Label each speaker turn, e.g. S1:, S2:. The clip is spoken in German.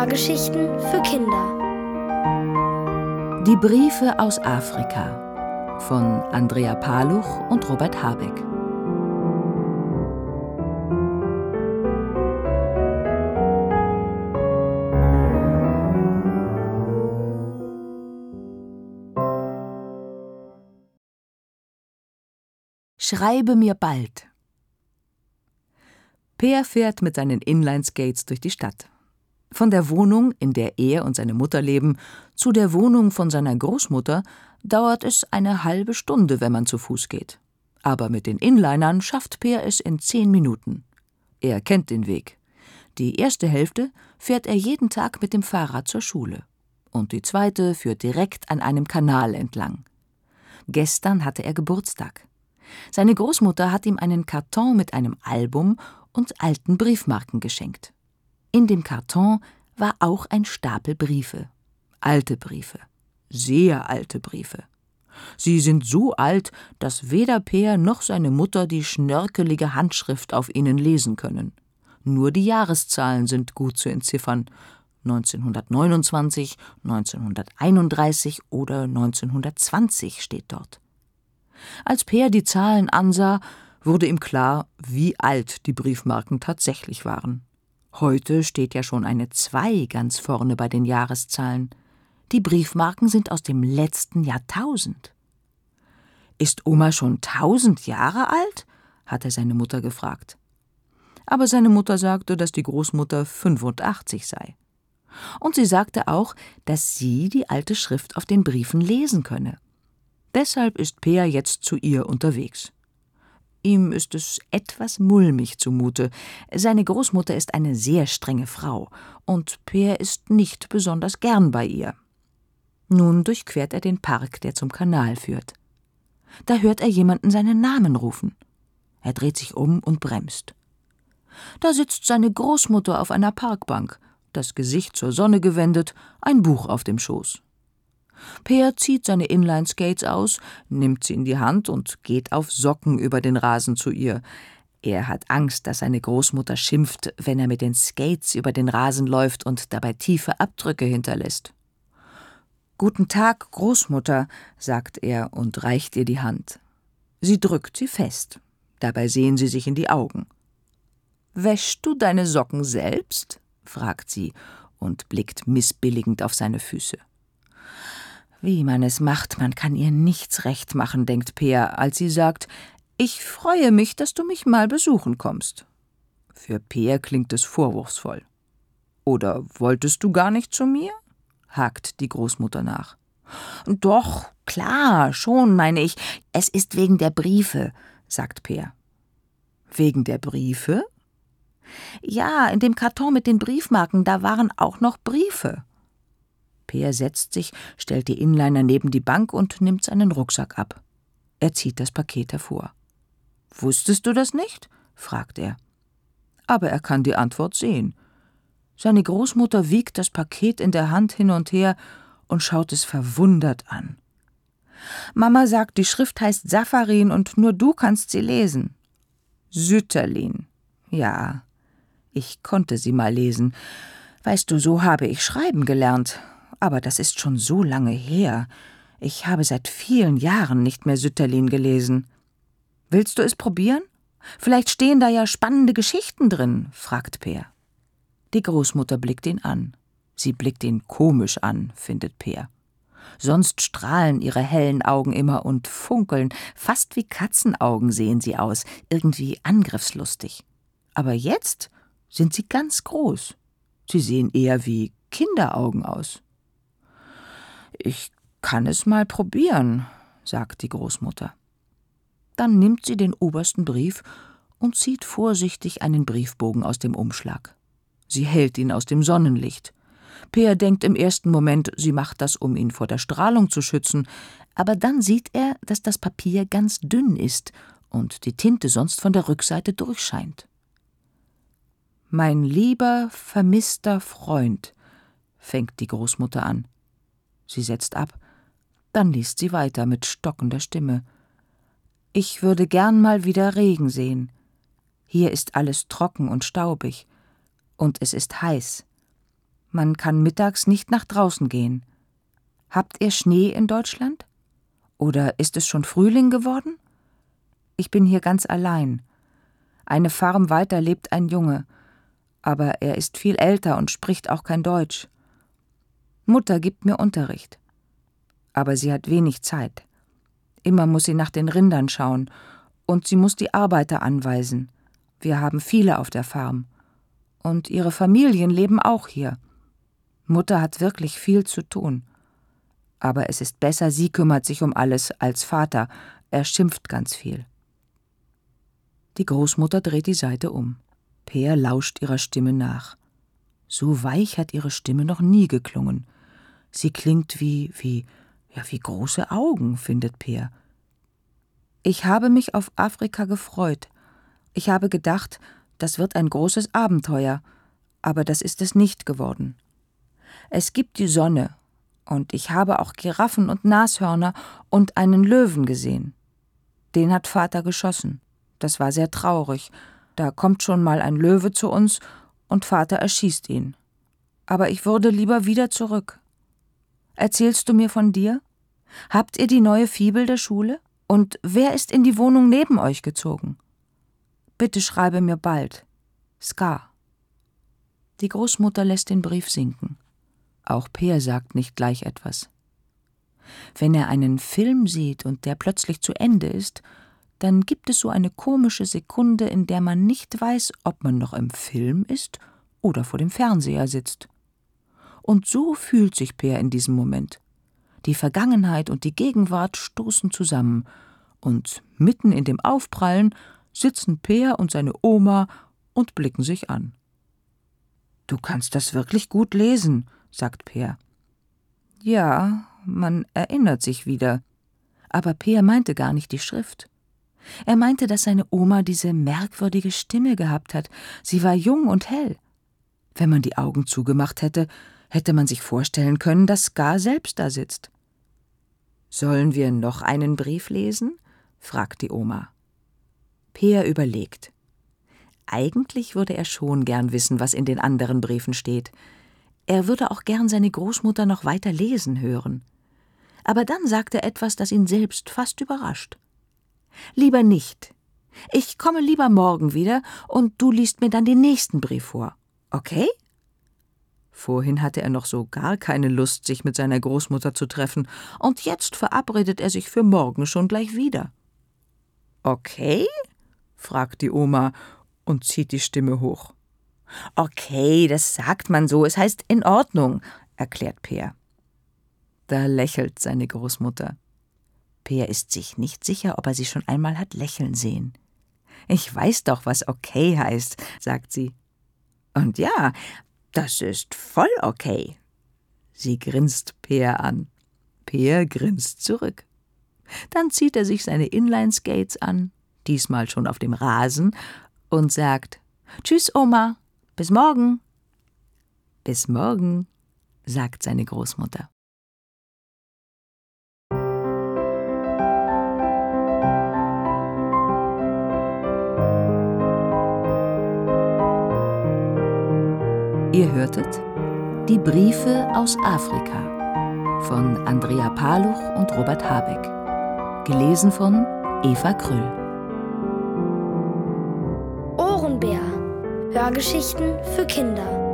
S1: Hörgeschichten für Kinder.
S2: Die Briefe aus Afrika von Andrea Paluch und Robert Habeck. Schreibe mir bald. Peer fährt mit seinen Inline-Skates durch die Stadt. Von der Wohnung, in der er und seine Mutter leben, zu der Wohnung von seiner Großmutter dauert es eine halbe Stunde, wenn man zu Fuß geht. Aber mit den Inlinern schafft Peer es in 10 Minuten. Er kennt den Weg. Die erste Hälfte fährt er jeden Tag mit dem Fahrrad zur Schule. Und die zweite führt direkt an einem Kanal entlang. Gestern hatte er Geburtstag. Seine Großmutter hat ihm einen Karton mit einem Album und alten Briefmarken geschenkt. In dem Karton war auch ein Stapel Briefe. Alte Briefe. Sehr alte Briefe. Sie sind so alt, dass weder Peer noch seine Mutter die schnörkelige Handschrift auf ihnen lesen können. Nur die Jahreszahlen sind gut zu entziffern. 1929, 1931 oder 1920 steht dort. Als Peer die Zahlen ansah, wurde ihm klar, wie alt die Briefmarken tatsächlich waren. Heute steht ja schon eine 2 ganz vorne bei den Jahreszahlen. Die Briefmarken sind aus dem letzten Jahrtausend. »Ist Oma schon 1000 Jahre alt?« hatte seine Mutter gefragt. Aber seine Mutter sagte, dass die Großmutter 85 sei. Und sie sagte auch, dass sie die alte Schrift auf den Briefen lesen könne. Deshalb ist Peer jetzt zu ihr unterwegs. Ihm ist es etwas mulmig zumute. Seine Großmutter ist eine sehr strenge Frau und Peer ist nicht besonders gern bei ihr. Nun durchquert er den Park, der zum Kanal führt. Da hört er jemanden seinen Namen rufen. Er dreht sich um und bremst. Da sitzt seine Großmutter auf einer Parkbank, das Gesicht zur Sonne gewendet, ein Buch auf dem Schoß. Peer zieht seine Inline-Skates aus, nimmt sie in die Hand und geht auf Socken über den Rasen zu ihr. Er hat Angst, dass seine Großmutter schimpft, wenn er mit den Skates über den Rasen läuft und dabei tiefe Abdrücke hinterlässt. »Guten Tag, Großmutter«, sagt er und reicht ihr die Hand. Sie drückt sie fest. Dabei sehen sie sich in die Augen. »Wäschst du deine Socken selbst?« fragt sie und blickt missbilligend auf seine Füße. Wie man es macht, man kann ihr nichts recht machen, denkt Peer, als sie sagt, »Ich freue mich, dass du mich mal besuchen kommst.« Für Peer klingt es vorwurfsvoll. »Oder wolltest du gar nicht zu mir?« hakt die Großmutter nach. »Doch, klar, schon, meine ich. Es ist wegen der Briefe«, sagt Peer. »Wegen der Briefe?« »Ja, in dem Karton mit den Briefmarken, da waren auch noch Briefe.« Peer setzt sich, stellt die Inliner neben die Bank und nimmt seinen Rucksack ab. Er zieht das Paket hervor. »Wusstest du das nicht?« fragt er. Aber er kann die Antwort sehen. Seine Großmutter wiegt das Paket in der Hand hin und her und schaut es verwundert an. »Mama sagt, die Schrift heißt Safarin und nur du kannst sie lesen.« »Sütterlin. Ja, ich konnte sie mal lesen. Weißt du, so habe ich schreiben gelernt. Aber das ist schon so lange her. Ich habe seit vielen Jahren nicht mehr Sütterlin gelesen. Willst du es probieren? Vielleicht stehen da ja spannende Geschichten drin«, fragt Peer. Die Großmutter blickt ihn an. Sie blickt ihn komisch an, findet Peer. Sonst strahlen ihre hellen Augen immer und funkeln. Fast wie Katzenaugen sehen sie aus, irgendwie angriffslustig. Aber jetzt sind sie ganz groß. Sie sehen eher wie Kinderaugen aus. »Ich kann es mal probieren«, sagt die Großmutter. Dann nimmt sie den obersten Brief und zieht vorsichtig einen Briefbogen aus dem Umschlag. Sie hält ihn aus dem Sonnenlicht. Peer denkt im ersten Moment, sie macht das, um ihn vor der Strahlung zu schützen, aber dann sieht er, dass das Papier ganz dünn ist und die Tinte sonst von der Rückseite durchscheint. »Mein lieber, vermisster Freund«, fängt die Großmutter an. Sie setzt ab, dann liest sie weiter mit stockender Stimme. »Ich würde gern mal wieder Regen sehen. Hier ist alles trocken und staubig. Und es ist heiß. Man kann mittags nicht nach draußen gehen. Habt ihr Schnee in Deutschland? Oder ist es schon Frühling geworden? Ich bin hier ganz allein. Eine Farm weiter lebt ein Junge, aber er ist viel älter und spricht auch kein Deutsch. Mutter gibt mir Unterricht. Aber sie hat wenig Zeit. Immer muss sie nach den Rindern schauen und sie muss die Arbeiter anweisen. Wir haben viele auf der Farm. Und ihre Familien leben auch hier. Mutter hat wirklich viel zu tun. Aber es ist besser, sie kümmert sich um alles als Vater. Er schimpft ganz viel. Die Großmutter dreht die Seite um. Peer lauscht ihrer Stimme nach. So weich hat ihre Stimme noch nie geklungen. Sie klingt wie große Augen, findet Peer. Ich habe mich auf Afrika gefreut. Ich habe gedacht, das wird ein großes Abenteuer, aber das ist es nicht geworden. Es gibt die Sonne, und ich habe auch Giraffen und Nashörner und einen Löwen gesehen. Den hat Vater geschossen. Das war sehr traurig. Da kommt schon mal ein Löwe zu uns, und Vater erschießt ihn. Aber ich würde lieber wieder zurück. Erzählst du mir von dir? Habt ihr die neue Fibel der Schule? Und wer ist in die Wohnung neben euch gezogen? Bitte schreibe mir bald. Ska. Die Großmutter lässt den Brief sinken. Auch Peer sagt nicht gleich etwas. Wenn er einen Film sieht und der plötzlich zu Ende ist, dann gibt es so eine komische Sekunde, in der man nicht weiß, ob man noch im Film ist oder vor dem Fernseher sitzt. Und so fühlt sich Peer in diesem Moment. Die Vergangenheit und die Gegenwart stoßen zusammen, und mitten in dem Aufprallen sitzen Peer und seine Oma und blicken sich an. »Du kannst das wirklich gut lesen«, sagt Peer. »Ja, man erinnert sich wieder.« Aber Peer meinte gar nicht die Schrift. Er meinte, dass seine Oma diese merkwürdige Stimme gehabt hat. Sie war jung und hell. Wenn man die Augen zugemacht hätte, hätte man sich vorstellen können, dass Ska selbst da sitzt. »Sollen wir noch einen Brief lesen?« fragt die Oma. Peer überlegt. Eigentlich würde er schon gern wissen, was in den anderen Briefen steht. Er würde auch gern seine Großmutter noch weiter lesen hören. Aber dann sagt er etwas, das ihn selbst fast überrascht. »Lieber nicht. Ich komme lieber morgen wieder und du liest mir dann den nächsten Brief vor. Okay?« Vorhin hatte er noch so gar keine Lust, sich mit seiner Großmutter zu treffen, und jetzt verabredet er sich für morgen schon gleich wieder. »Okay?« fragt die Oma und zieht die Stimme hoch. »Okay, das sagt man so, es heißt in Ordnung«, erklärt Peer. Da lächelt seine Großmutter. Peer ist sich nicht sicher, ob er sie schon einmal hat lächeln sehen. »Ich weiß doch, was okay heißt«, sagt sie. »Und ja, das ist voll okay.« Sie grinst Peer an. Peer grinst zurück. Dann zieht er sich seine Inline-Skates an, diesmal schon auf dem Rasen, und sagt: »Tschüss, Oma, bis morgen.« »Bis morgen«, sagt seine Großmutter. Ihr hörtet »Die Briefe aus Afrika« von Andrea Paluch und Robert Habeck. Gelesen von Eva Krüll.
S1: Ohrenbär. Hörgeschichten für Kinder.